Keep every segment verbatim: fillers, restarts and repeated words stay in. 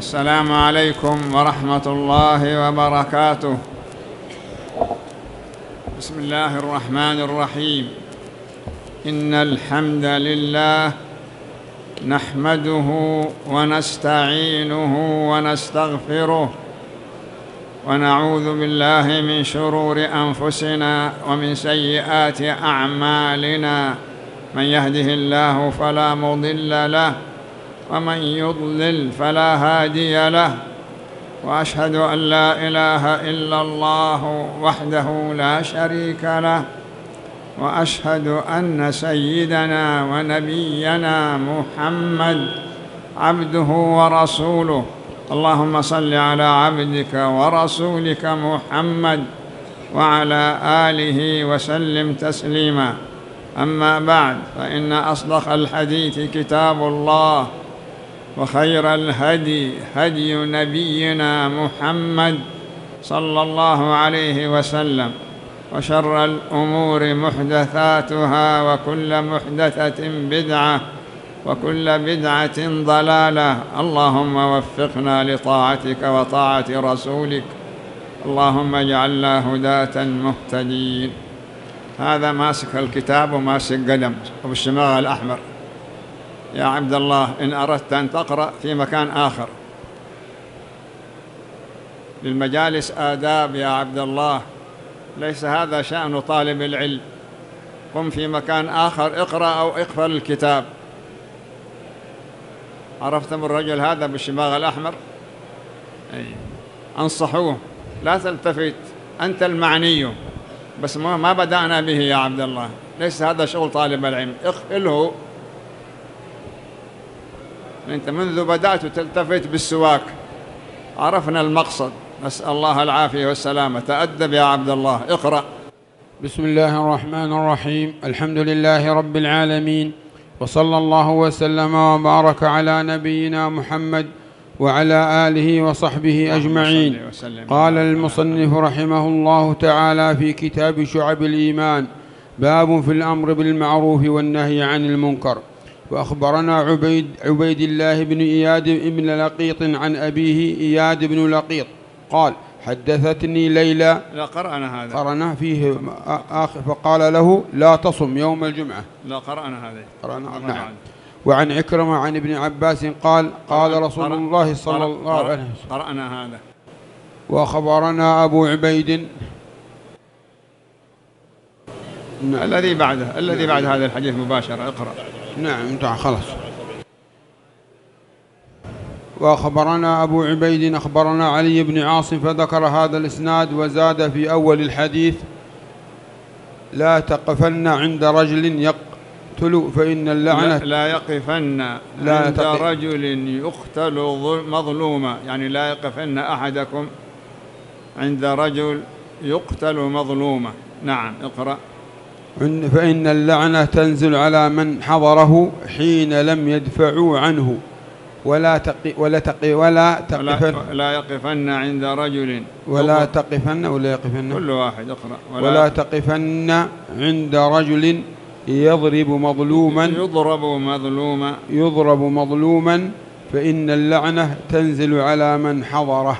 السلام عليكم ورحمة الله وبركاته. بسم الله الرحمن الرحيم. إن الحمد لله نحمده ونستعينه ونستغفره ونعوذ بالله من شرور أنفسنا ومن سيئات أعمالنا، من يهده الله فلا مضل له ومن يضلل فلا هادي له، وأشهد أن لا إله إلا الله وحده لا شريك له، وأشهد أن سيدنا ونبينا محمد عبده ورسوله. اللهم صل على عبدك ورسولك محمد وعلى آله وسلم تسليما. أما بعد، فإن أصدق الحديث كتاب الله، وخير الهدي هدي نبينا محمد صلى الله عليه وسلم، وشر الأمور محدثاتها، وكل محدثة بدعة، وكل بدعة ضلالة. اللهم وفقنا لطاعتك وطاعة رسولك، اللهم اجعلنا هداة مهتدين. هذا ماسك الكتاب وماسك قلم وبالشماغ الأحمر. يا عبد الله، إن أردت أن تقرأ في مكان آخر، للمجالس آداب يا عبد الله، ليس هذا شأن طالب العلم. قم في مكان آخر، اقرأ أو اقفل الكتاب. عرفتم الرجل هذا بالشماغ الأحمر؟ أي. أنصحوه، لا تلتفت، أنت المعني، بس ما بدأنا به يا عبد الله، ليس هذا شغل طالب العلم. اقفله، أنت منذ بدأت تلتفت بالسواك. عرفنا المقصد، نسأل الله العافية والسلامة. تأدب يا عبد الله، اقرأ. بسم الله الرحمن الرحيم. الحمد لله رب العالمين، وصلى الله وسلم وبارك على نبينا محمد وعلى آله وصحبه أجمعين. قال المصنف رحمه الله تعالى في كتاب شعب الإيمان: باب في الأمر بالمعروف والنهي عن المنكر. وأخبرنا عبيد, عبيد الله بن إياد بن لقيط عن أبيه إياد بن لقيط قال: حدثتني ليلى. لا قرأنا هذا، قرأنا فيه آخر، فقال له: لا تصم يوم الجمعة. لا قرأنا هذا، قرأنا. نعم. وعن عكرمة عن ابن عباس قال: قال رسول الله صلى الله عليه وسلم. قرأنا هذا. وخبرنا أبو عبيد. نعم. الذي بعده، الذي بعد هذا الحديث مباشرة، اقرأ. نعم تعال خلاص. وأخبرنا أبو عبيد أخبرنا علي بن عاصم فذكر هذا الإسناد، وزاد في أول الحديث: لا تقفن عند رجل يقتل فإن اللعنة. لا, لا يقفن لا عند تق... رجل يقتل مظلوما، يعني لا يقفن أحدكم عند رجل يقتل مظلوما. نعم اقرأ. فإن اللعنة تنزل على من حضره حين لم يدفعوا عنه. ولا تقي ولا تقي ولا تقفن ولا يقفن عند رجل. ولا تقفن ولا يقفن كل واحد اقرأ. ولا, ولا تقفن عند رجل يضرب مظلوما يضرب مظلوما يضرب مظلوما فإن اللعنة تنزل على من حضره.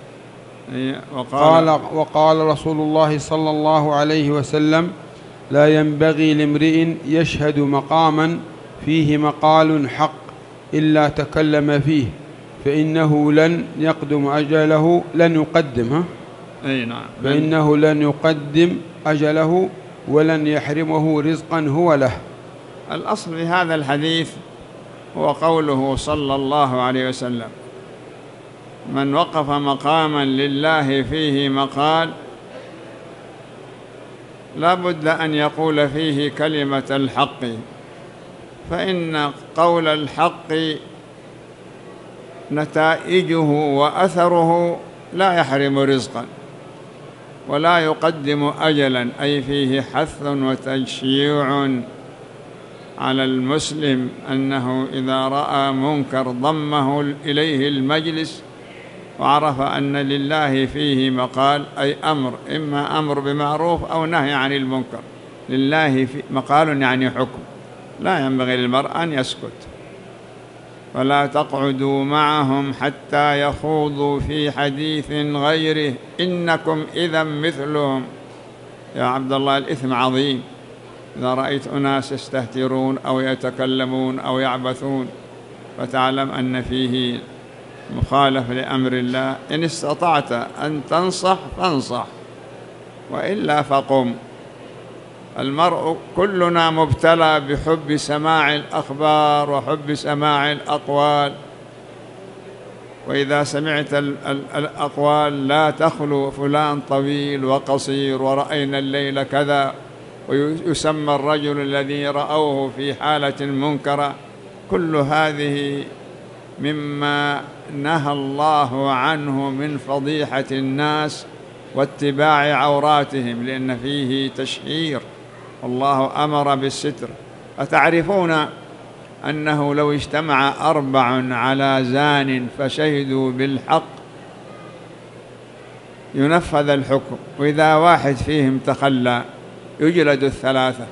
وقال, وقال رسول الله صلى الله عليه وسلم: لا ينبغي لامرئ يشهد مقاما فيه مقال حق إلا تكلم فيه، فإنه لن يقدم أجله لن يقدم ها؟ أي نعم. فإنه لن يقدم أجله ولن يحرمه رزقا هو له. الأصل في هذا الحديث هو قوله صلى الله عليه وسلم: من وقف مقاما لله فيه مقال لا بد أن يقول فيه كلمة الحق، فإن قول الحق نتائجه وأثره لا يحرم رزقا ولا يقدم أجلا، أي فيه حث وتشجيع على المسلم أنه إذا رأى منكر ضمه إليه المجلس وعرف أن لله فيه مقال، أي أمر، إما أمر بمعروف أو نهي عن المنكر. لله في مقال يعني حكم، لا ينبغي للمرء أن يسكت. فلا تقعدوا معهم حتى يخوضوا في حديث غيره إنكم إذا مثلهم. يا عبد الله، الإثم عظيم. إذا رأيت أناس يستهترون أو يتكلمون أو يعبثون فتعلم أن فيه مخالف لأمر الله. إن استطعت أن تنصح فانصح، وإلا فقم. المرء كلنا مبتلى بحب سماع الأخبار وحب سماع الأقوال، وإذا سمعت الأقوال لا تخلو فلان طويل وقصير ورأينا الليل كذا، ويسمى الرجل الذي رأوه في حالة منكرة. كل هذه مما نهى الله عنه من فضيحة الناس واتباع عوراتهم، لأن فيه تشهير. الله أمر بالستر. أتعرفون أنه لو اجتمع أربع على زان فشهدوا بالحق ينفذ الحكم، وإذا واحد فيهم تخلى يجلد الثلاثة،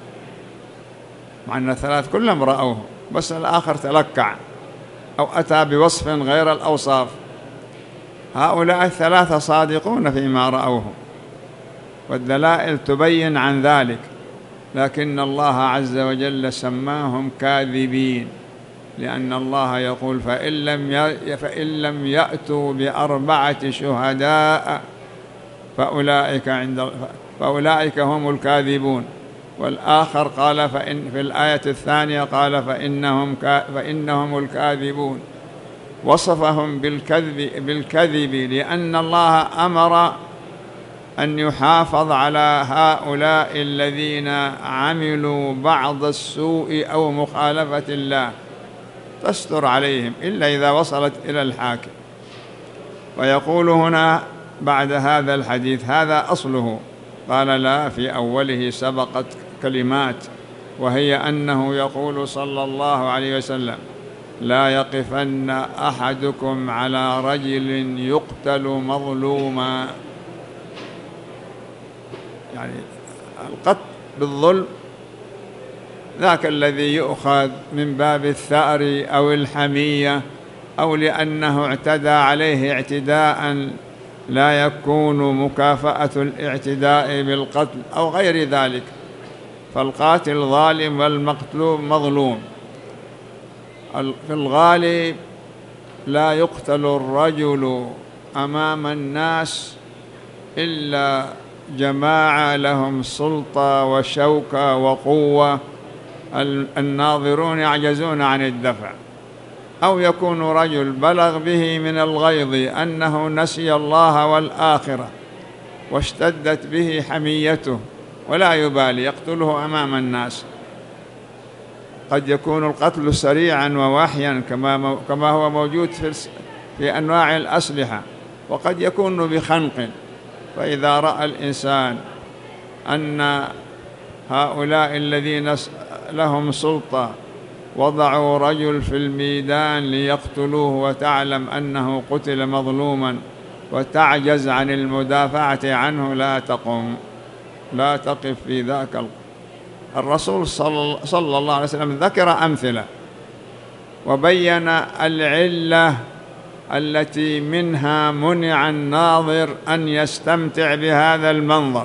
مع أن الثلاث كلهم رأوه بس الآخر تلكع أو أتى بوصف غير الأوصاف. هؤلاء الثلاثة صادقون فيما رأوه، والدلائل تبين عن ذلك، لكن الله عز وجل سماهم كاذبين، لأن الله يقول فإن لم فإن لم يأتوا بأربعة شهداء فأولئك عند فأولئك هم الكاذبون. والآخر قال فإن في الآية الثانية قال فإنهم فإنهم الكاذبون، وصفهم بالكذب بالكذب لأن الله أمر أن يحافظ على هؤلاء الذين عملوا بعض السوء أو مخالفة الله، تستر عليهم إلا إذا وصلت إلى الحاكم. ويقول هنا بعد هذا الحديث هذا أصله، قال لا، في أوله سبقت كلمات، وهي أنه يقول صلى الله عليه وسلم لا يقفن أحدكم على رجل يقتل مظلوما، يعني القتل بالظلم ذاك الذي يؤخذ من باب الثأر أو الحمية أو لأنه اعتدى عليه اعتداء لا يكون مكافأة الاعتداء بالقتل أو غير ذلك، فالقاتل ظالم والمقتول مظلوم. في الغالب لا يقتل الرجل أمام الناس إلا جماعة لهم سلطة وشوكة وقوة، الناظرون يعجزون عن الدفع، أو يكون رجل بلغ به من الغيظ أنه نسي الله والآخرة واشتدت به حميته ولا يبالي يقتله أمام الناس. قد يكون القتل سريعا ووحيا كما كما هو موجود في في أنواع الأسلحة، وقد يكون بخنق. فإذا رأى الإنسان أن هؤلاء الذين لهم سلطة وضعوا رجل في الميدان ليقتلوه وتعلم أنه قتل مظلوما وتعجز عن المدافعة عنه، لا تقم لا تقف في ذاك القتل. الرسول صلى الله عليه وسلم ذكر أمثلة وبين العلة التي منها منع الناظر أن يستمتع بهذا المنظر،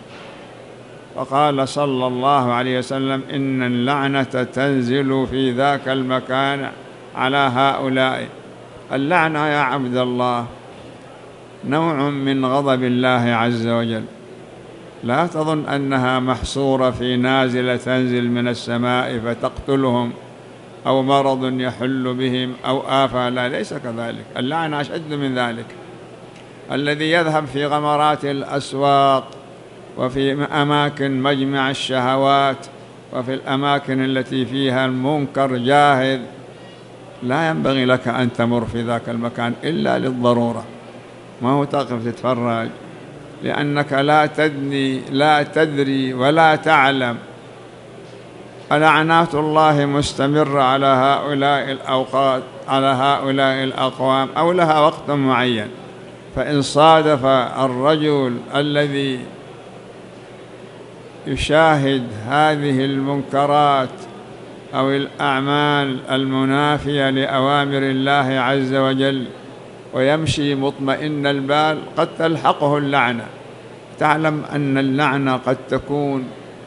فقال صلى الله عليه وسلم إن اللعنة تنزل في ذاك المكان على هؤلاء. اللعنة يا عبد الله نوع من غضب الله عز وجل، لا تظن أنها محصورة في نازلة تنزل من السماء فتقتلهم أو مرض يحل بهم أو آفة، لا، ليس كذلك. اللعنة أشد من ذلك. الذي يذهب في غمرات الأسواق وفي أماكن مجمع الشهوات وفي الأماكن التي فيها المنكر جاهد، لا ينبغي لك أن تمر في ذاك المكان إلا للضرورة، ما هو تقف تتفرج، لأنك لا تدري لا تدري ولا تعلم. لعنات الله مستمرة على هؤلاء الأوقات على هؤلاء الأقوام أو لها وقت معين. فإن صادف الرجل الذي يشاهد هذه المنكرات أو الأعمال المنافية لأوامر الله عز وجل ويمشي مطمئن البال قد تلحقه اللعنة. تعلم أن اللعنة قد تكون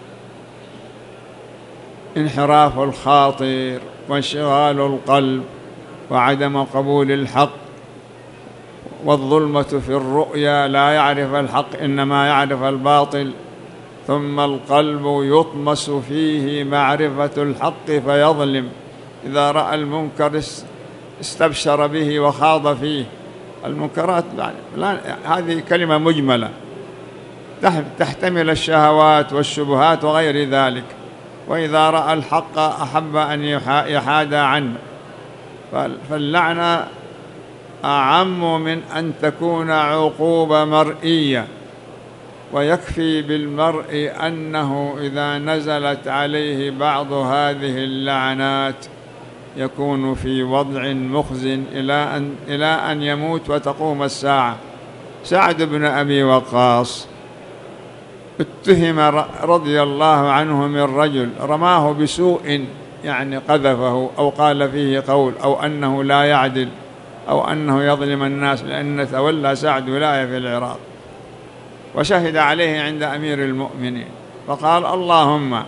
انحراف الخاطر وانشغال القلب وعدم قبول الحق والظلمة في الرؤيا، لا يعرف الحق إنما يعرف الباطل، ثم القلب يطمس فيه معرفة الحق فيظلم، إذا رأى المنكر استبشر به وخاض فيه. المنكرات هذه كلمة مجملة تحتمل الشهوات والشبهات وغير ذلك، وإذا رأى الحق أحب أن يحاد عنه. فاللعنة أعم من أن تكون عقوبة مرئية، ويكفي بالمرء أنه إذا نزلت عليه بعض هذه اللعنات يكون في وضع مخزن إلى أن, إلى أن يموت وتقوم الساعة. سعد بن أبي وقاص اتهم رضي الله عنه من رجل رماه بسوء، يعني قذفه أو قال فيه قول أو أنه لا يعدل أو أنه يظلم الناس، لأن تولى سعد ولاية في العراق، وشهد عليه عند أمير المؤمنين فقال: اللهم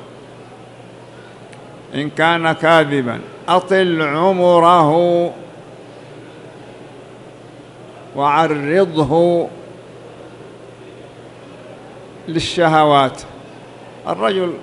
إن كان كاذبا أطل عمره وعرضه للشهوات. الرجل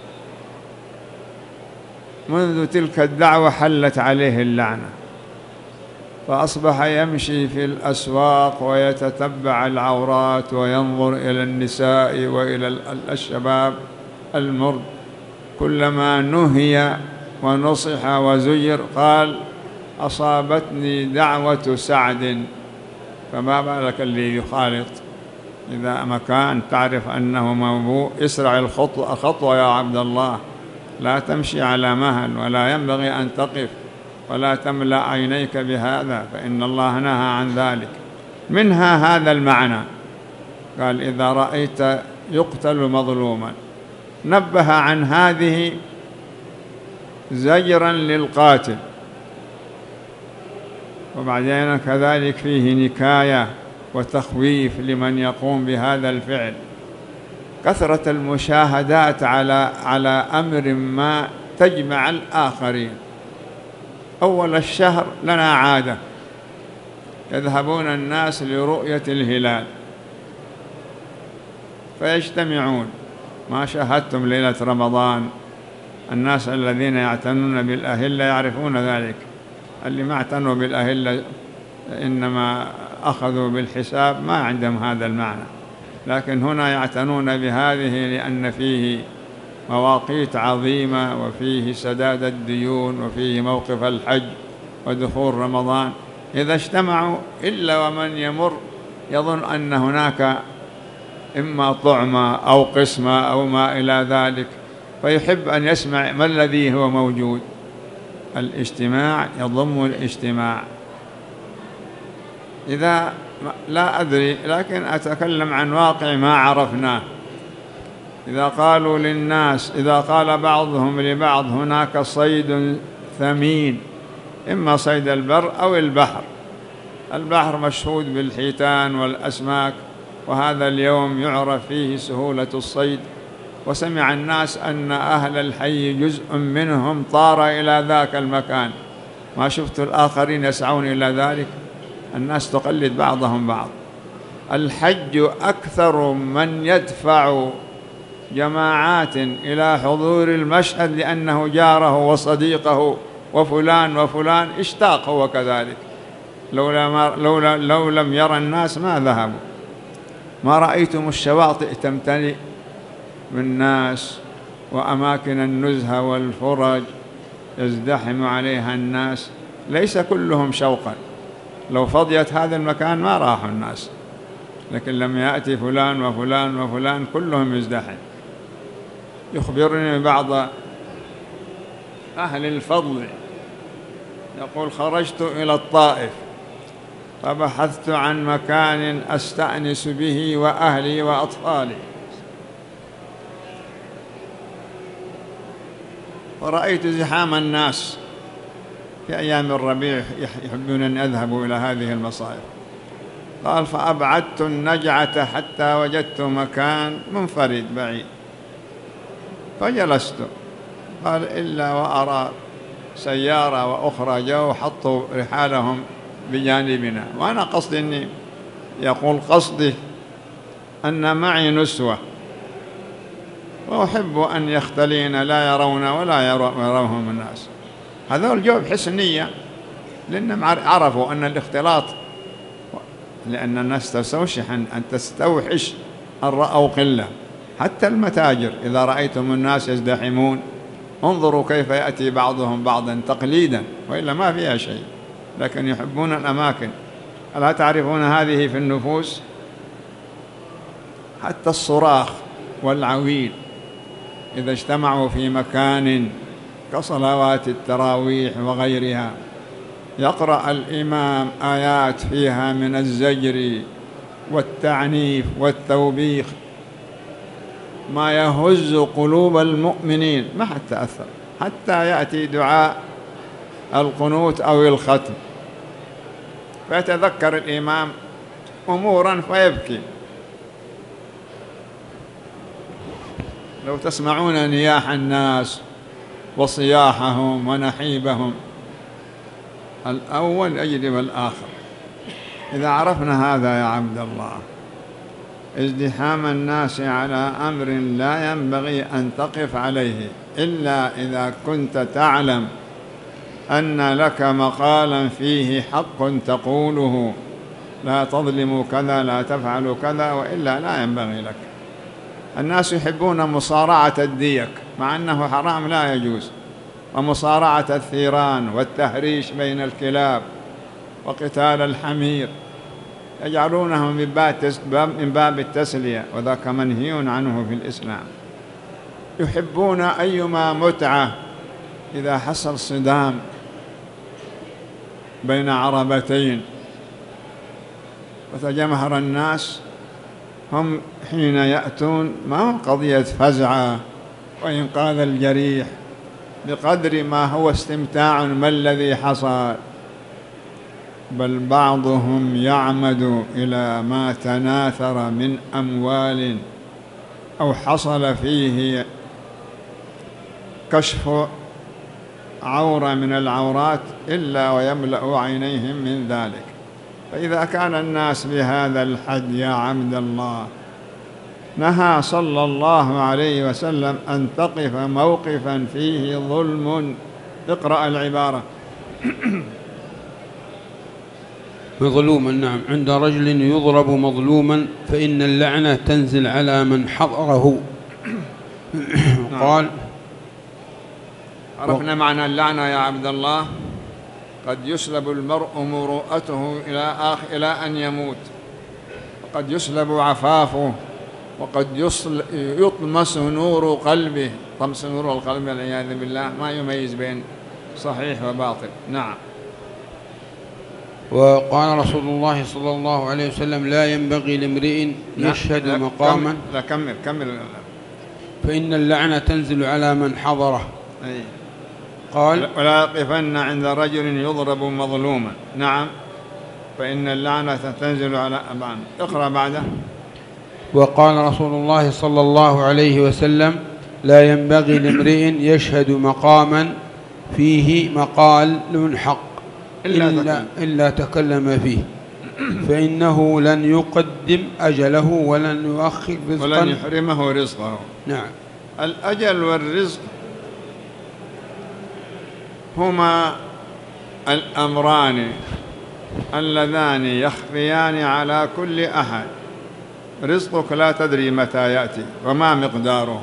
منذ تلك الدعوة حلت عليه اللعنة، فأصبح يمشي في الأسواق ويتتبع العورات وينظر إلى النساء وإلى الشباب المرد، كلما نهي ونصح وزجر قال: أصابتني دعوة سعد. فما بالك اللي يخالط؟ إذا مكان تعرف أنه موبوء اسرع الخطوة خطوة يا عبد الله، لا تمشي على مهل، ولا ينبغي أن تقف ولا تملأ عينيك بهذا، فإن الله نهى عن ذلك. منها هذا المعنى، قال: إذا رأيت يقتل مظلوما، نبه عن هذه زجرا للقاتل، وبعدين كذلك فيه نكاية وتخويف لمن يقوم بهذا الفعل. كثرة المشاهدات على على أمر ما تجمع الآخرين. أول الشهر لنا عادة، يذهبون الناس لرؤية الهلال فيجتمعون. ما شاهدتم ليلة رمضان؟ الناس الذين يعتنون بالأهلة يعرفون ذلك، اللي ما اعتنوا بالأهلة إنما أخذوا بالحساب، ما عندهم هذا المعنى. لكن هنا يعتنون بهذه لأن فيه مواقيت عظيمة، وفيه سداد الديون، وفيه موقف الحج ودخول رمضان. إذا اجتمعوا إلا ومن يمر يظن أن هناك إما طعمة أو قسمة أو ما إلى ذلك، فيحب أن يسمع ما الذي هو موجود. الاجتماع يضم الاجتماع. إذا لا أدري، لكن أتكلم عن واقع ما عرفناه. إذا قالوا للناس، إذا قال بعضهم لبعض هناك صيد ثمين، إما صيد البر أو البحر، البحر مشهود بالحيتان والأسماك، وهذا اليوم يعرف فيه سهولة الصيد، وسمع الناس أن أهل الحي جزء منهم طار إلى ذاك المكان. ما شفت الآخرين يسعون إلى ذلك؟ الناس تقلد بعضهم بعض. الحج أكثر من يدفع جماعات إلى حضور المشهد لأنه جاره وصديقه وفلان وفلان اشتاق هو كذلك. لولا ما لولا لو لم يرى الناس ما ذهبوا. ما رأيتم الشواطئ تمتلئ بالناس، وأماكن النزهة والفرج يزدحم عليها الناس، ليس كلهم شوقا. لو فضيت هذا المكان ما راحوا الناس، لكن لم يأتي فلان وفلان وفلان كلهم يزدحم. يخبرني بعض أهل الفضل يقول: خرجت إلى الطائف فبحثت عن مكان أستأنس به وأهلي وأطفالي، ورأيت زحام الناس في أيام الربيع يحبون أن يذهبوا إلى هذه المصائف. قال فأبعدت النجعة حتى وجدت مكان منفرد بعيد فجلست. قال إلا وأرى سيارة وأخرى جو حطوا رحالهم بجانبنا، وأنا قصدي أني يقول قصدي أن معي نسوة وأحب أن يختلين لا يرون ولا يروهم الناس. هذول جو بحسن نية لأنهم عرفوا أن الاختلاط، لأن الناس تستوشح أن تستوحش أن رأوا قلة. حتى المتاجر إذا رأيتم الناس يزدحمون انظروا كيف يأتي بعضهم بعضا تقليدا، وإلا ما فيها شيء، لكن يحبون الأماكن. ألا تعرفون هذه في النفوس؟ حتى الصراخ والعويل إذا اجتمعوا في مكان كصلوات التراويح وغيرها يقرأ الإمام آيات فيها من الزجر والتعنيف والتوبيخ ما يهز قلوب المؤمنين ما حتى تأثر، حتى يأتي دعاء القنوت أو الختم فيتذكر الإمام أمورا فيبكي. لو تسمعون نياح الناس وصياحهم ونحيبهم الأول يجلب الآخر. إذا عرفنا هذا يا عبد الله، ازدحام الناس على أمر لا ينبغي أن تقف عليه إلا إذا كنت تعلم أن لك مقالا فيه حق تقوله، لا تظلموا كذا لا تفعلوا كذا، وإلا لا ينبغي لك. الناس يحبون مصارعة الديك مع أنه حرام لا يجوز، ومصارعة الثيران والتهريش بين الكلاب وقتال الحمير يجعلونه من باب التسلية، وذاك منهي عنه في الإسلام. يحبون أيما متعة إذا حصل صدام بين عربتين وتجمهر الناس، هم حين يأتون ما هو قضية فزعة وإنقاذ الجريح بقدر ما هو استمتاع ما الذي حصل، بل بعضهم يعمد إلى ما تناثر من أموال أو حصل فيه كشف عورة من العورات إلا ويملأ عينيهم من ذلك. فإذا كان الناس بهذا الحد يا عبد الله، نهى صلى الله عليه وسلم أن تقف موقفا فيه ظلم. اقرأ العبارة. مظلوما، نعم، عند رجل يضرب مظلوما فإن اللعنة تنزل على من حضره. قال عرفنا معنى اللعنة يا عبد الله. قد يسلب المرء مروءته إلى آخر إلى أن يموت، وقد يسلب عفافه، وقد يطمس نور قلبه. طمس نور القلب والعياذ بالله ما يميز بين صحيح وباطل. نعم. وقال رسول الله صلى الله عليه وسلم لا ينبغي لامرئ يشهد لا مقاما لا كمل كمل فإن اللعنة تنزل على من حضره. أي. قال ولا يقفن عند رجل يضرب مظلوما. نعم، فإن اللعنة تنزل على أبان. اقرأ بعده. وقال رسول الله صلى الله عليه وسلم لا ينبغي لامرئ يشهد مقاما فيه مقال حق إلا, إلا, إلا تكلم فيه فإنه لن يقدم أجله ولن يؤخر رزقا ولن يحرمه رزقه. نعم. الأجل والرزق هما الأمران اللذان يخفيان على كل أحد. رزقك لا تدري متى يأتي وما مقداره،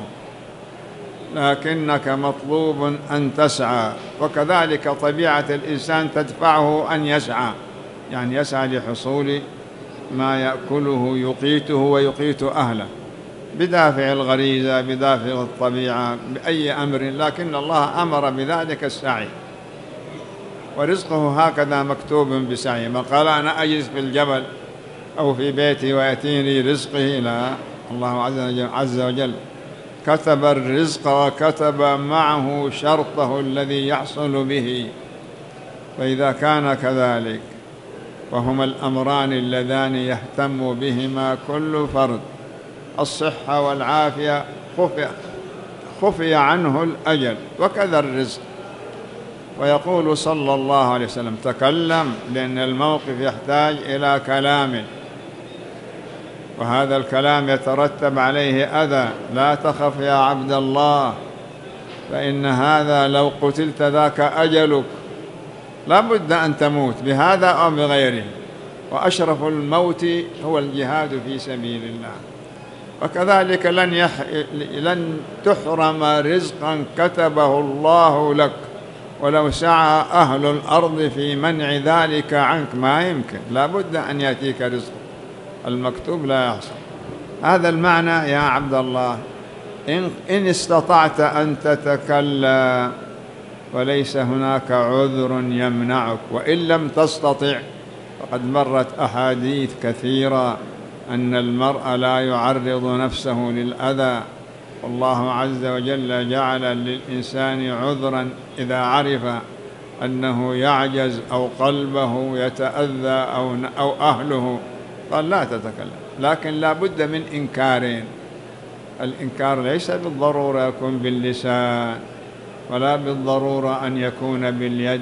لكنك مطلوب أن تسعى، وكذلك طبيعة الإنسان تدفعه أن يسعى، يعني يسعى لحصول ما يأكله يقيته ويقيت أهله بدافع الغريزة بدافع الطبيعة بأي أمر، لكن الله أمر بذلك السعي، ورزقه هكذا مكتوب بسعي. ما قال أنا أجلس في الجبل أو في بيتي ويأتيني رزقه، لا، الله عز وجل كتب الرزق وكتب معه شرطه الذي يحصل به. فإذا كان كذلك وهما الأمران اللذان يهتم بهما كل فرد، الصحة والعافية، خفي, خفي عنه الأجل، وكذا الرزق. ويقول صلى الله عليه وسلم: تكلم، لأن الموقف يحتاج إلى كلام، وهذا الكلام يترتب عليه أذى. لا تخف يا عبد الله، فإن هذا لو قتلت ذاك أجلك، لا بد أن تموت بهذا أو بغيره، وأشرف الموت هو الجهاد في سبيل الله. وكذلك لن, يح... لن تحرم رزقا كتبه الله لك ولو سعى أهل الأرض في منع ذلك عنك، ما يمكن، لا بد أن يأتيك رزق، المكتوب لا يحصل. هذا المعنى يا عبد الله. إن, إن استطعت أن تتكلم وليس هناك عذر يمنعك، وإن لم تستطع فقد مرت أحاديث كثيرة أن المرء لا يعرض نفسه للأذى، والله عز وجل جعل للإنسان عذرا إذا عرف أنه يعجز أو قلبه يتأذى أو, أو أهله، قال لا تتكلم. لكن لا بد من إنكارين. الإنكار ليس بالضرورة يكون باللسان ولا بالضرورة أن يكون باليد.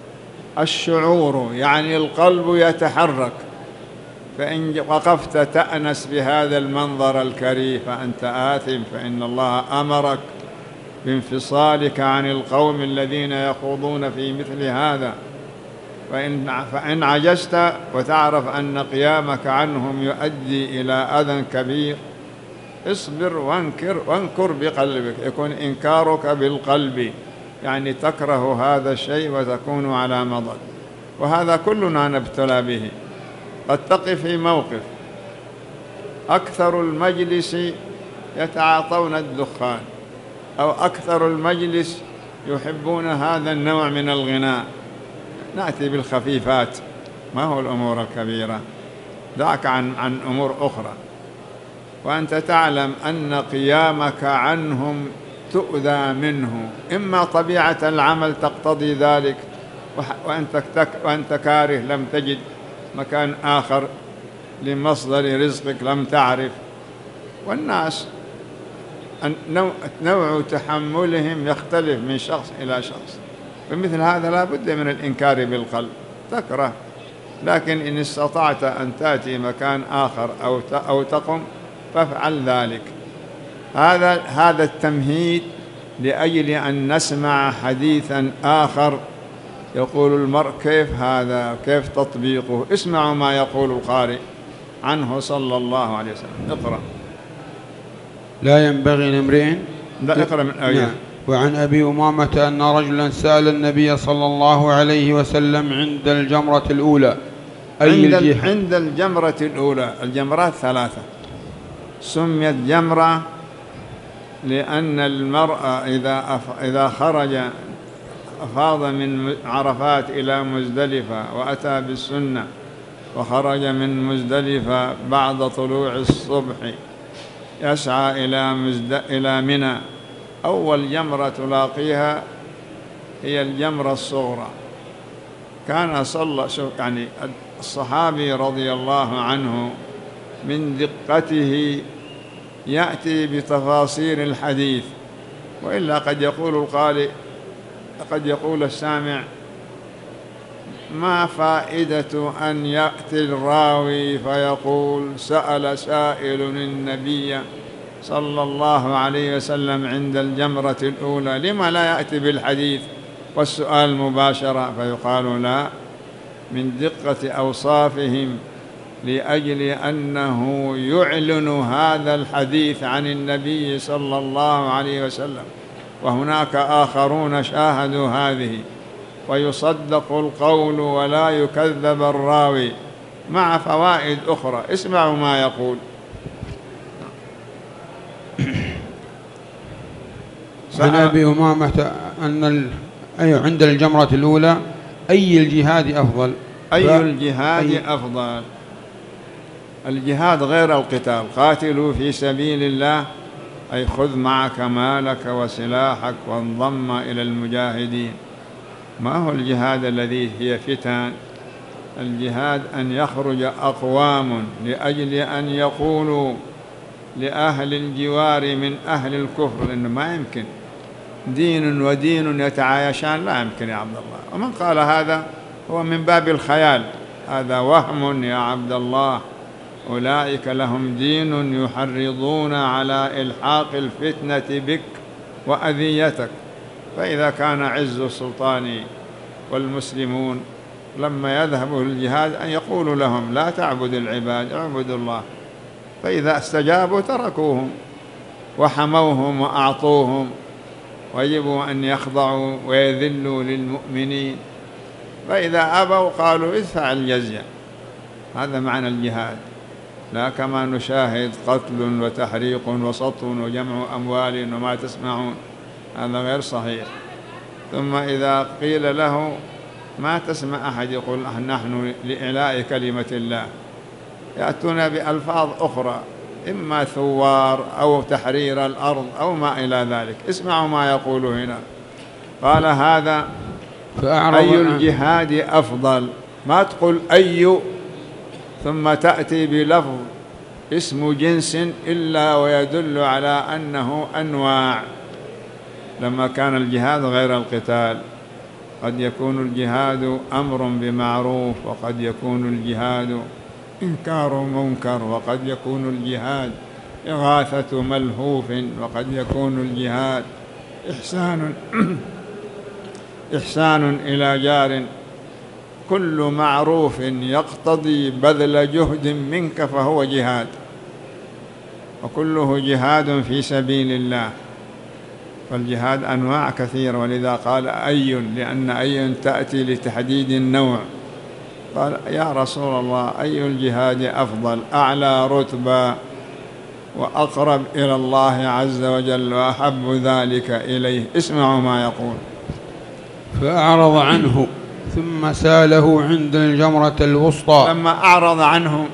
الشعور يعني القلب يتحرك، فإن وقفت تأنس بهذا المنظر الكريم فأنت آثم، فإن الله أمرك بانفصالك عن القوم الذين يخوضون في مثل هذا. فإن, فإن عجزت وتعرف أن قيامك عنهم يؤدي إلى أذى كبير، اصبر وانكر، وانكر بقلبك، يكون إنكارك بالقلب، يعني تكره هذا الشيء وتكون على مضض. وهذا كلنا نبتلى به. قد تقف في موقف أكثر المجلس يتعاطون الدخان، أو أكثر المجلس يحبون هذا النوع من الغناء، نأتي بالخفيفات، ما هو الأمور الكبيرة، دعك عن, عن أمور أخرى. وأنت تعلم أن قيامك عنهم تؤذى منه، إما طبيعة العمل تقتضي ذلك، وأنت, وأنت كاره لم تجد مكان آخر لمصدر رزقك، لم تعرف. والناس نوع تحملهم يختلف من شخص إلى شخص، فمثل هذا لا بد من الإنكار بالقلب، تكره، لكن إن استطعت أن تأتي مكان آخر أو أو تقم فافعل ذلك. هذا هذا التمهيد لأجل أن نسمع حديثا آخر يقول المرء كيف هذا، كيف تطبيقه. اسمعوا ما يقول القارئ عنه صلى الله عليه وسلم. اقرأ. لا ينبغي لامرئ، لا اقرأ من آية. نعم. وعن أبي أمامة أن رجلا سأل النبي صلى الله عليه وسلم عند الجمرة الأولى أي عند, الجهة؟ عند الجمرة الأولى. الجمرات ثلاثة، سميت جمرة لأن المرء إذا إذا خرج أفاض من عرفات إلى مزدلفة وأتى بالسنة وخرج من مزدلفة بعد طلوع الصبح يسعى إلى مزد... إلى منى، أول جمرة تلاقيها هي الجمرة الصغرى. كان صلى يعني الصحابي رضي الله عنه من دقته يأتي بتفاصيل الحديث، وإلا قد يقول القارئ، قد يقول السامع ما فائدة أن يأتي الراوي فيقول سأل سائل النبي صلى الله عليه وسلم عند الجمرة الأولى، لما لا يأتي بالحديث والسؤال مباشرة؟ فيقال لا، من دقة أوصافهم لأجل أنه يعلن هذا الحديث عن النبي صلى الله عليه وسلم، وهناك آخرون شاهدوا هذه، ويصدق القول ولا يكذب الراوي، مع فوائد أخرى. اسمعوا ما يقول. عن أبي أمامة أن ال... أي عند الجمرة الأولى أي الجهاد أفضل؟ أي ف... الجهاد أي... أفضل؟ الجهاد غير القتال، قاتلوا في سبيل الله أي خذ معك مالك وسلاحك وانضم إلى المجاهدين. ما هو الجهاد الذي هي فتن؟ الجهاد أن يخرج أقوام لأجل أن يقولوا لأهل الجوار من أهل الكفر إنه ما يمكن دين ودين يتعايشان، لا يمكن يا عبد الله. ومن قال هذا هو من باب الخيال، هذا وهم يا عبد الله. أولئك لهم دين يحرضون على إلحاق الفتنة بك وأذيتك. فإذا كان عز السلطان والمسلمون لما يذهبوا للجهاد أن يقولوا لهم لا تعبدوا العباد، اعبدوا الله، فإذا استجابوا تركوهم وحموهم وأعطوهم، ويجب أن يخضعوا ويذلوا للمؤمنين. فإذا أبوا قالوا ادفع الجزية. هذا معنى الجهاد، لا كما نشاهد قتل وتحريق وسطو وجمع أموال وما تسمعون، هذا غير صحيح. ثم إذا قيل له ما تسمع أحد يقول نحن لإعلاء كلمة الله، يأتون بألفاظ أخرى، إما ثوار أو تحرير الأرض أو ما إلى ذلك. اسمعوا ما يقول هنا، قال هذا أي الجهاد أفضل، ما تقول أي ثم تأتي بلفظ اسم جنس إلا ويدل على أنه أنواع. لما كان الجهاد غير القتال، قد يكون الجهاد أمر بمعروف، وقد يكون الجهاد إنكار منكر، وقد يكون الجهاد إغاثة ملهوف، وقد يكون الجهاد إحسان إحسان إلى جار. كل معروف يقتضي بذل جهد منك فهو جهاد، وكله جهاد في سبيل الله. فالجهاد أنواع كثيرة، ولذا قال أي، لأن أي تأتي لتحديد النوع. قال يا رسول الله أي الجهاد أفضل، أعلى رتبة وأقرب إلى الله عز وجل وأحب ذلك إليه؟ اسمعوا ما يقول. فأعرض عنه ثم ساله عند الجمرة الوسطى. لما أعرض عنه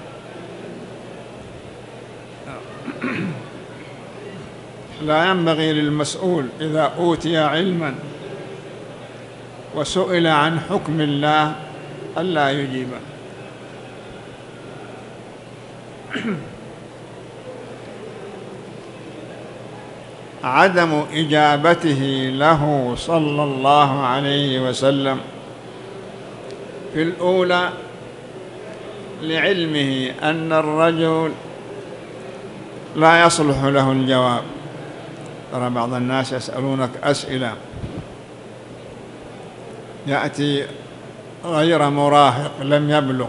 لا ينبغي للمسؤول إذا أوتي علما وسئل عن حكم الله ألا يجيبه. عدم إجابته له صلى الله عليه وسلم في الأولى لعلمه أن الرجل لا يصلح له الجواب. ترى بعض الناس يسألونك أسئلة يأتي غير مراهق لم يبلغ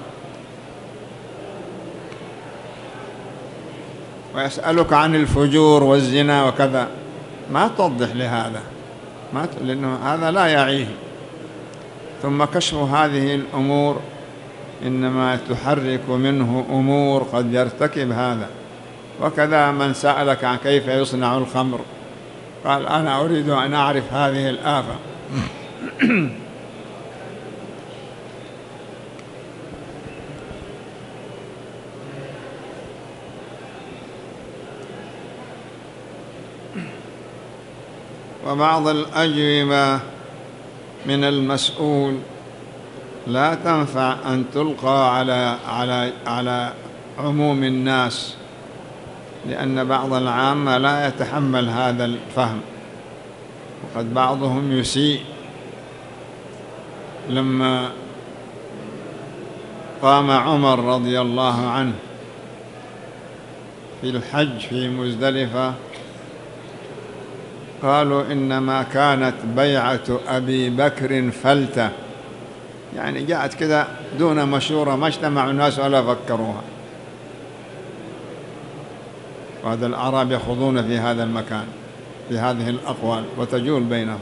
ويسألك عن الفجور والزنا وكذا، ما توضح لهذا، ما ت... لأنه هذا لا يعيه. ثم كشف هذه الأمور إنما تحرك منه أمور قد يرتكب هذا. وكذا من سألك عن كيف يصنع الخمر قال أنا أريد أن أعرف هذه الآفة. وبعض الأجوبة من المسؤول لا تنفع أن تلقى على على على عموم الناس، لأن بعض العامة لا يتحمل هذا الفهم، وقد بعضهم يسيء. لما قام عمر رضي الله عنه في الحج في مزدلفة قالوا إنما كانت بيعة أبي بكر فلتة، يعني جاءت كذا دون مشورة، ما اجتمع الناس ولا فكروها. وهذا الأعراب يخوضون في هذا المكان في هذه الأقوال وتجول بينهم.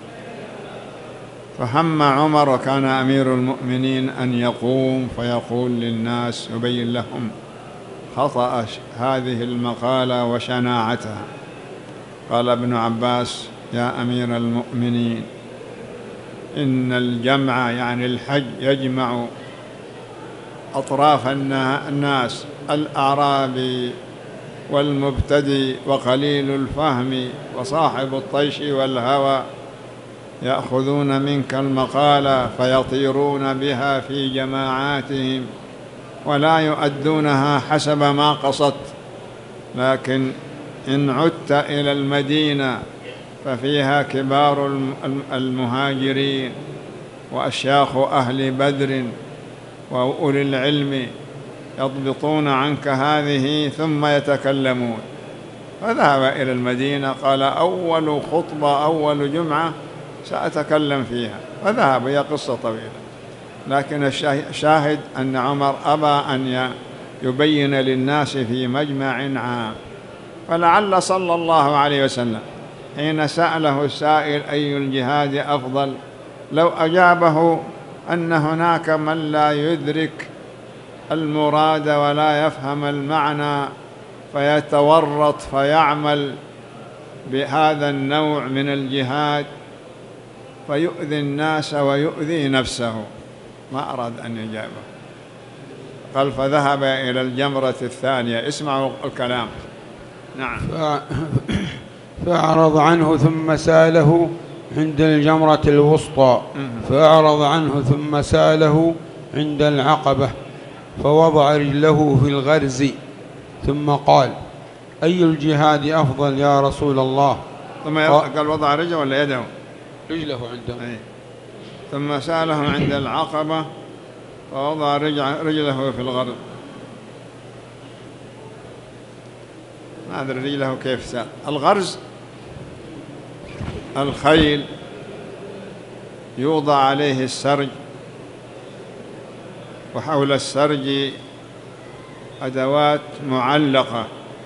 فهم عمر وكان أمير المؤمنين أن يقوم فيقول للناس يبين لهم خطأ هذه المقالة وشناعتها. قال ابن عباس يا أمير المؤمنين إن الجمع يعني الحج يجمع أطراف الناس، الأعرابي والمبتدئ وقليل الفهم وصاحب الطيش والهوى يأخذون منك المقالة فيطيرون بها في جماعاتهم ولا يؤدونها حسب ما قصدت، لكن إن عدت إلى المدينة ففيها كبار المهاجرين وأشياخ أهل بدر وأولي العلم يضبطون عنك هذه ثم يتكلمون. فذهب إلى المدينة، قال أول خطبة أول جمعة سأتكلم فيها، فذهب. هي قصة طويلة، لكن الشاهد أن عمر أبى أن يبين للناس في مجمع عام. فلعل صلى الله عليه وسلم حين سأله السائل أي الجهاد أفضل لو أجابه أن هناك من لا يدرك المراد ولا يفهم المعنى فيتورط فيعمل بهذا النوع من الجهاد فيؤذي الناس ويؤذي نفسه، ما أراد أن يجابه. قال فذهب إلى الجمرة الثانية. اسمعوا الكلام. نعم. فأعرض عنه ثم سأله عند الجمرة الوسطى، فأعرض عنه ثم سأله عند العقبة، فوضع رجله في الغرز ثم قال أي الجهاد أفضل يا رسول الله؟ ثم قال وضع رجله ولا يده؟ رجله عنده. أي. ثم سأله عند العقبة فوضع رجله في الغرز. ما أدري رجله كيف سأل. الغرز الخيل يوضع عليه السرج، وحول السرج أدوات معلقة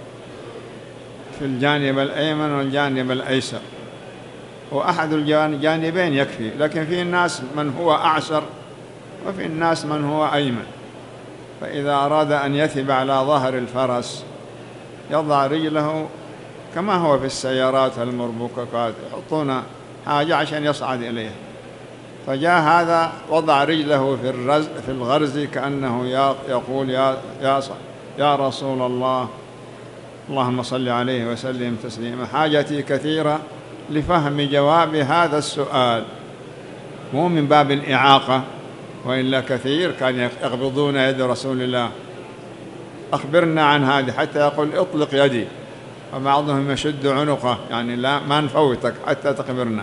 في الجانب الأيمن والجانب الأيسر، وأحد الجانبين يكفي، لكن في الناس من هو أعسر وفي الناس من هو أيمن. فإذا أراد أن يثب على ظهر الفرس يضع رجله كما هو في السيارات المربوكات، يحطون حاجة عشان يصعد إليها. فجاء هذا وضع رجله في الرز في الغرز كأنه يقول يا, يا, يا رسول الله اللهم صل عليه وسلم تسليما، حاجتي كثيرة لفهم جواب هذا السؤال، مو من باب الإعاقة، وإلا كثير كان يقبضون يد رسول الله أخبرنا عن هذه حتى يقول اطلق يدي، وبعضهم يشد عنقه يعني لا ما نفوتك حتى تخبرنا.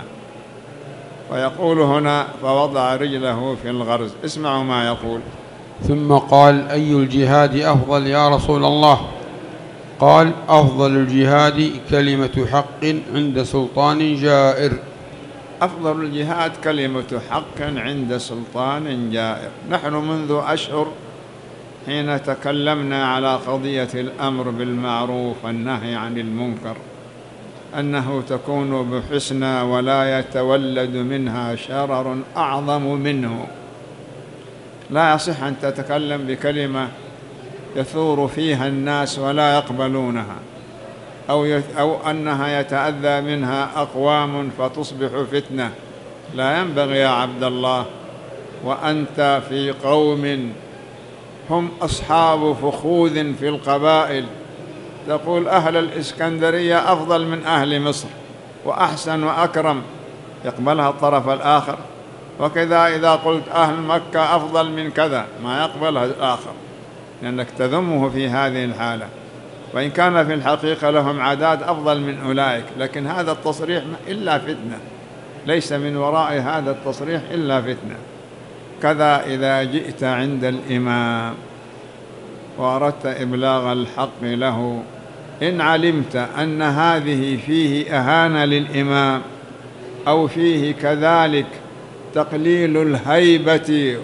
ويقول هنا فوضع رجله في الغرز. اسمعوا ما يقول. ثم قال أي الجهاد أفضل يا رسول الله؟ قال أفضل الجهاد كلمة حق عند سلطان جائر. أفضل الجهاد كلمة حق عند سلطان جائر. نحن منذ أشهر حين تكلمنا على قضية الأمر بالمعروف والنهي عن المنكر أنه تكون بحسنى ولا يتولد منها شرر أعظم منه. لا يصح أن تتكلم بكلمة يثور فيها الناس ولا يقبلونها، أو, أو أنها يتأذى منها أقوام فتصبح فتنة. لا ينبغي يا عبد الله وأنت في قوم هم أصحاب فخوذ في القبائل تقول أهل الإسكندرية أفضل من أهل مصر وأحسن وأكرم، يقبلها الطرف الآخر. وكذا إذا قلت أهل مكة أفضل من كذا ما يقبلها الآخر، لأنك تذمه في هذه الحالة، وإن كان في الحقيقة لهم عادات أفضل من أولئك، لكن هذا التصريح إلا فتنة، ليس من وراء هذا التصريح إلا فتنة. كذا إذا جئت عند الإمام وأردت إبلاغ الحق له إن علمت أن هذه فيه إهانة للإمام أو فيه كذلك تقليل الهيبة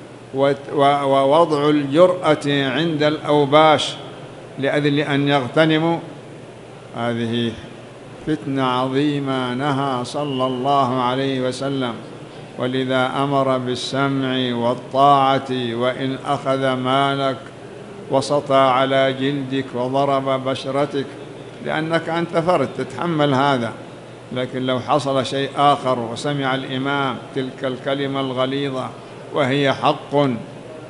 ووضع الجرأة عند الأوباش لأجل أن يغتنموا، هذه فتنة عظيمة نهى صلى الله عليه وسلم. ولذا أمر بالسمع والطاعة، وإن أخذ مالك وسطى على جلدك وضرب بشرتك، لأنك أنت فرد تتحمل هذا. لكن لو حصل شيء آخر وسمع الإمام تلك الكلمة الغليظة وهي حق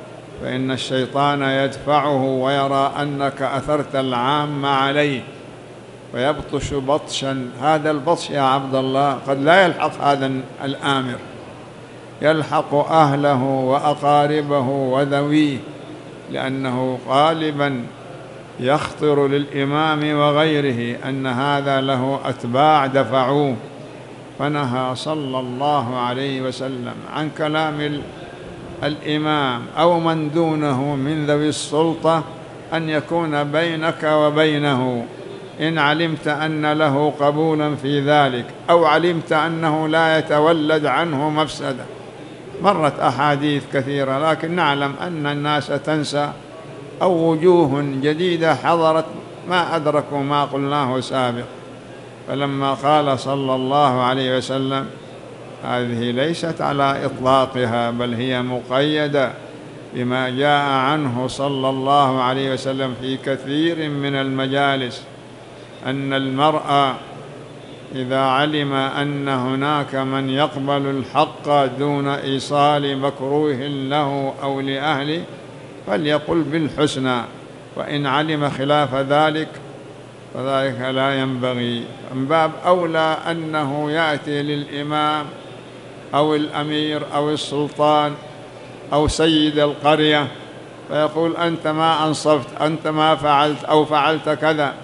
فإن الشيطان يدفعه ويرى أنك أثرت العام عليه فيبطش بطشا. هذا البطش يا عبد الله قد لا يلحق هذا الآمر، يلحق أهله وأقاربه وذويه، لأنه غالبا يخطر للإمام وغيره أن هذا له أتباع دفعوه. فنهى صلى الله عليه وسلم عن كلام الإمام أو من دونه من ذوي السلطة أن يكون بينك وبينه، إن علمت أن له قبولا في ذلك أو علمت أنه لا يتولد عنه مفسدة. مرت أحاديث كثيرة، لكن نعلم أن الناس تنسى أو وجوه جديدة حضرت ما أدركوا ما قلناه سابق. فلما قال صلى الله عليه وسلم هذه ليست على إطلاقها، بل هي مقيدة بما جاء عنه صلى الله عليه وسلم في كثير من المجالس، أن المرء إذا علم أن هناك من يقبل الحق دون إيصال مكروه له أو لأهله فليقل بالحسنى، وإن علم خلاف ذلك فذلك لا ينبغي. من باب أولى أنه يأتي للإمام أو الأمير أو السلطان أو سيد القرية فيقول أنت ما أنصفت، أنت ما فعلت أو فعلت كذا،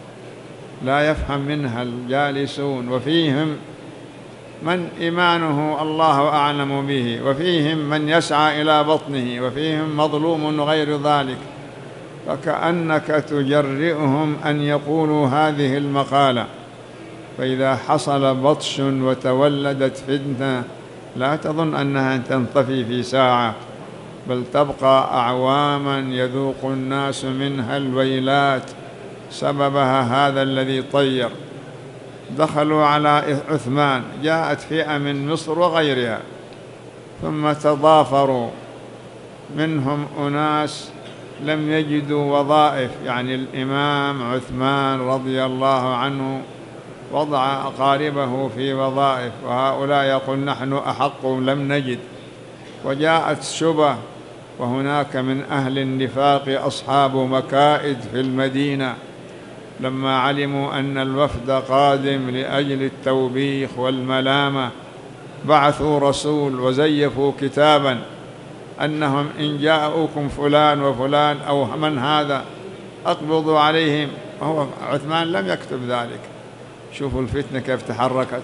لا يفهم منها الجالسون، وفيهم من إيمانه الله أعلم به، وفيهم من يسعى إلى بطنه، وفيهم مظلوم غير ذلك، فكأنك تجرئهم أن يقولوا هذه المقالة. فإذا حصل بطش وتولدت فتنة لا تظن أنها تنطفي في ساعة، بل تبقى أعواما يذوق الناس منها الويلات، سببها هذا الذي طير. دخلوا على عثمان، جاءت فئة من مصر وغيرها ثم تضافروا، منهم أناس لم يجدوا وظائف، يعني الإمام عثمان رضي الله عنه وضع أقاربه في وظائف، وهؤلاء يقول نحن أحق لم نجد. وجاءت شبه، وهناك من أهل النفاق أصحاب مكائد في المدينة، لما علموا أن الوفد قادم لأجل التوبيخ والملامة بعثوا رسول وزيفوا كتابا أنهم إن جاءوكم فلان وفلان أو من هذا أقبضوا عليهم، وهو عثمان لم يكتب ذلك. شوفوا الفتنة كيف تحركت.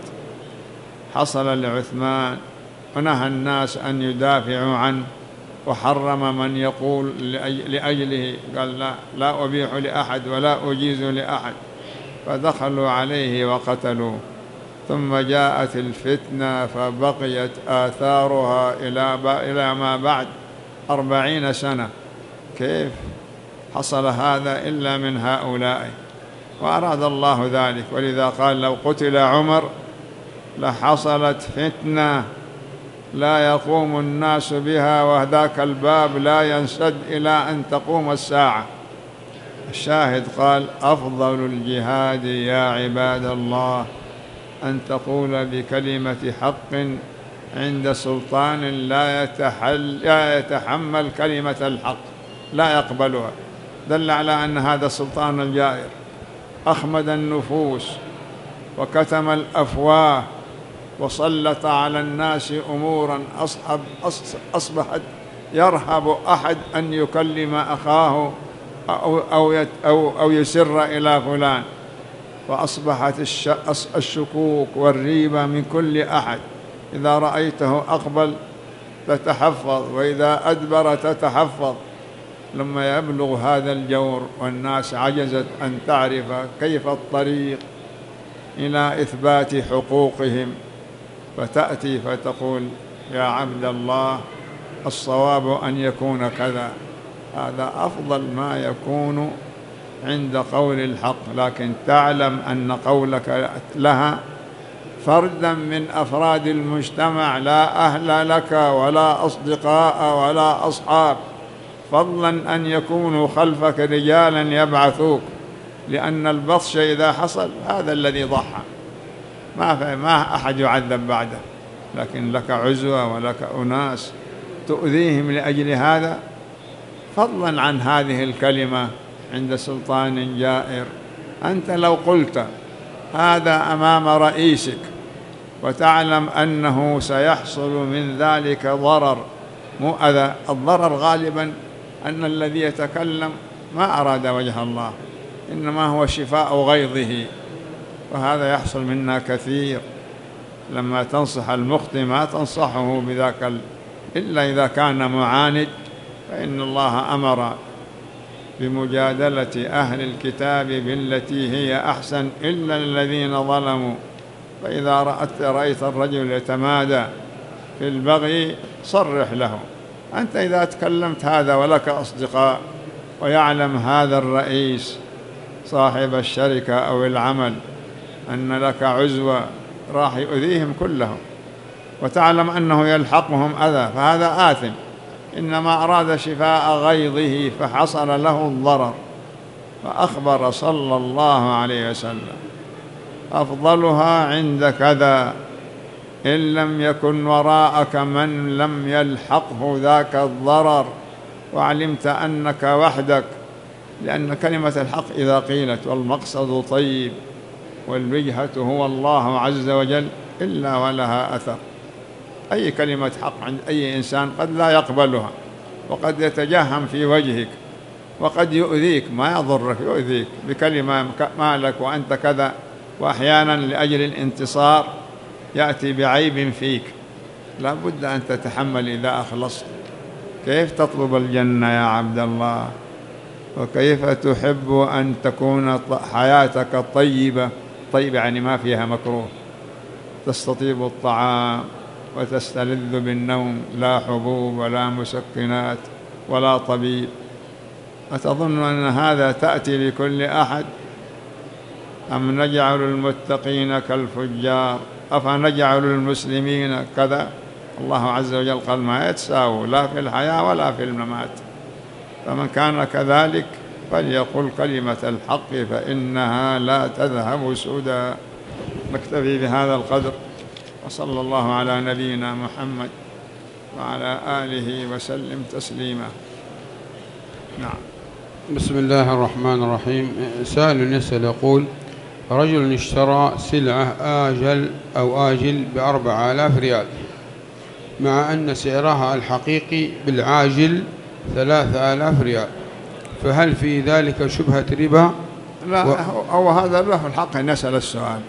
حصل لعثمان ونهى الناس أن يدافعوا عنه، وحرم من يقول لأجله، قال لا, لا أبيح لأحد ولا أجيز لأحد، فدخلوا عليه وقتلوه. ثم جاءت الفتنة فبقيت آثارها إلى ما بعد أربعين سنة. كيف حصل هذا إلا من هؤلاء؟ وأراد الله ذلك، ولذا قال لو قتل عمر لحصلت فتنة لا يقوم الناس بها، وذاك الباب لا ينسد إلى أن تقوم الساعة. الشاهد قال أفضل الجهاد يا عباد الله أن تقول بكلمة حق عند سلطان لا يتحل لا يتحمل كلمة الحق، لا يقبلها. دل على أن هذا السلطان الجائر أخمد النفوس وكتم الأفواه وسلط على الناس أمورا أصحب أصبحت يرهب أحد أن يكلم أخاه أو, أو, أو, أو يسر إلى فلان، وأصبحت الشكوك والريبة من كل أحد. إذا رأيته أقبل تتحفظ، وإذا أدبر تتحفظ. لما يبلغ هذا الجور والناس عجزت أن تعرف كيف الطريق إلى إثبات حقوقهم، فتأتي فتقول يا عبد الله الصواب أن يكون كذا. هذا أفضل ما يكون عند قول الحق، لكن تعلم أن قولك لها فردا من أفراد المجتمع، لا أهل لك ولا أصدقاء ولا أصحاب، فضلا أن يكونوا خلفك رجالا يبعثوك، لأن البطش إذا حصل هذا الذي ضحى، ما ما أحد يعذب بعده، لكن لك عزوة ولك أناس تؤذيهم لأجل هذا. فضلا عن هذه الكلمة عند سلطان جائر. أنت لو قلت هذا أمام رئيسك وتعلم أنه سيحصل من ذلك ضرر، مو أذى، الضرر غالبا أن الذي يتكلم ما أراد وجه الله، إنما هو شفاء غيظه، وهذا يحصل منا كثير. لما تنصح المخطئ ما تنصحه بذاك ال... إلا إذا كان معاند، فإن الله أمر بمجادلة أهل الكتاب بالتي هي أحسن إلا الذين ظلموا. فإذا رأت رأيت الرجل يتمادى في البغي صرح له. أنت إذا تكلمت هذا ولك أصدقاء ويعلم هذا الرئيس صاحب الشركة أو العمل أن لك عزوة راح يؤذيهم كلهم، وتعلم أنه يلحقهم أذى، فهذا آثم، إنما أراد شفاء غيظه فحصل له الضرر. فأخبر صلى الله عليه وسلم أفضلها عند كذا إن لم يكن وراءك من لم يلحقه ذاك الضرر وعلمت أنك وحدك، لأن كلمة الحق إذا قيلت والمقصد طيب والوجهة هو الله عز وجل إلا ولها أثر. أي كلمة حق عند أي إنسان قد لا يقبلها، وقد يتجهم في وجهك، وقد يؤذيك، ما يضرك، يؤذيك بكلمة ما لك وأنت كذا، وأحيانا لأجل الانتصار يأتي بعيب فيك، لا بد أن تتحمل إذا أخلصت. كيف تطلب الجنة يا عبد الله؟ وكيف تحب أن تكون حياتك طيبة؟ طيبة يعني ما فيها مكروه، تستطيب الطعام وتستلذ بالنوم، لا حبوب ولا مسكنات ولا طبيب. أتظن أن هذا تأتي لكل أحد؟ أم نجعل المتقين كالفجار؟ أفنجعل المسلمين كذا؟ الله عز وجل قال ما يتساووا لا في الحياة ولا في الممات. فمن كان كذلك فليقل كلمة الحق فإنها لا تذهب سدى. نكتفي بهذا القدر، وصلى الله على نبينا محمد وعلى آله وسلم تسليما. نعم. بسم الله الرحمن الرحيم. سائل يسأل يقول: رجل اشترى سلعة آجل أو آجل بأربع آلاف ريال، مع أن سعرها الحقيقي بالعاجل ثلاثة آلاف ريال، فهل في ذلك شبهة ربا؟ لا، و... أو هذا له الحق نسأل السؤال.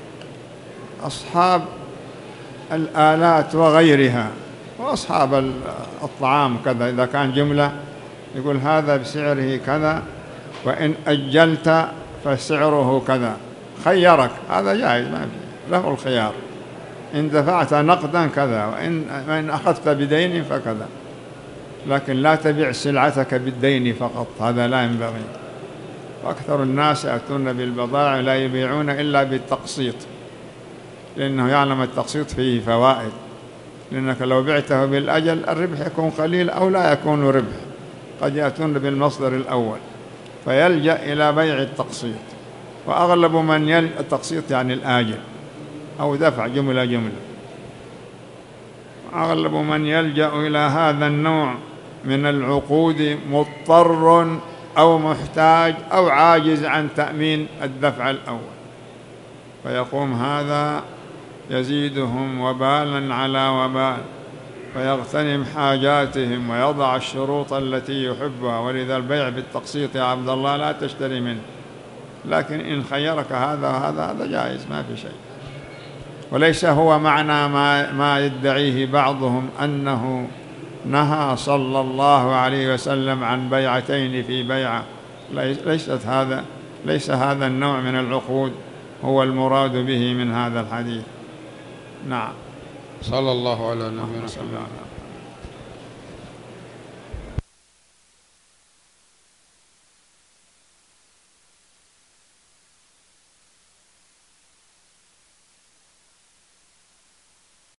أصحاب الآلات وغيرها وأصحاب الطعام كذا، إذا كان جملة يقول هذا بسعره كذا، وإن أجلت فسعره كذا، خيرك، هذا جائز، ما له الخيار. إن دفعت نقدا كذا، وإن أخذت بدين فكذا، لكن لا تبيع سلعتك بالدين فقط، هذا لا ينبغي. وأكثر الناس يأتون بالبضائع لا يبيعون إلا بالتقسيط، لأنه يعلم التقسيط فيه فوائد، لأنك لو بعته بالأجل الربح يكون قليل أو لا يكون ربح، قد يأتون بالمصدر الأول فيلجأ إلى بيع التقسيط. وأغلب من يلجأ التقسيط يعني الآجل أو دفع جملة جملة، أغلب من يلجأ إلى هذا النوع من العقود مضطر أو محتاج أو عاجز عن تأمين الدفع الأول، فيقوم هذا يزيدهم وبالا على وبال، فيغتنم حاجاتهم ويضع الشروط التي يحبها. ولذا البيع بالتقسيط يا عبد الله لا تشتري منه، لكن إن خيرك هذا هذا هذا جائز، ما في شيء. وليس هو معنى ما, ما يدعيه بعضهم أنه نهى صلى الله عليه وسلم عن بيعتين في بيعة، ليست هذا ليس هذا النوع من العقود هو المراد به من هذا الحديث. نعم. صلى الله على نبينا محمد.